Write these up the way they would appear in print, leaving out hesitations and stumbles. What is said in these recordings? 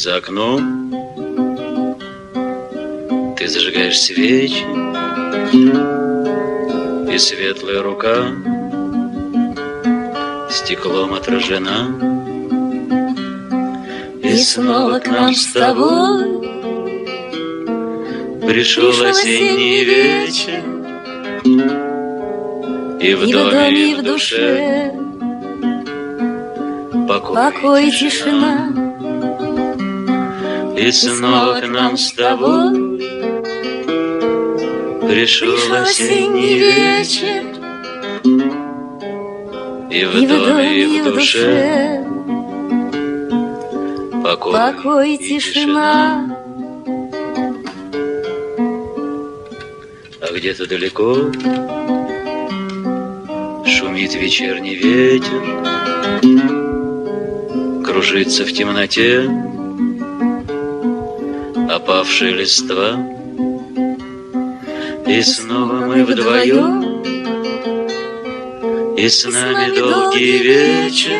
за окном. Ты зажигаешь свечи, и светлая рука стеклом отражена. И снова к нам с тобой пришел осенний вечер, и в доме, и в душе покой и тишина. И снова к нам с тобой пришел осенний вечер, и в доме, и в душе покой и тишина. А где-то далеко шумит вечерний ветер, кружится в темноте опавшая листва. И снова мы вдвоем, и с нами долгий вечер,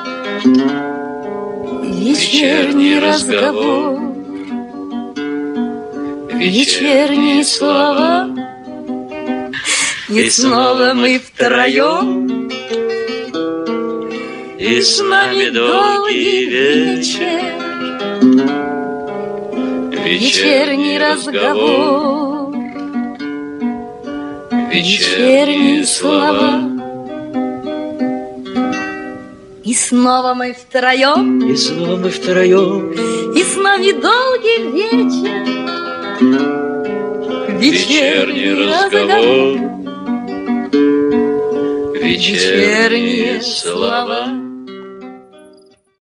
вечерний разговор, вечерние слова. И снова мы втроем, и с нами долгий вечер, вечерний разговор, вечерние слова. И снова мы втроем, и снова мы втроем, и с нами долгий вечер, вечерний разговор, вечерние слова.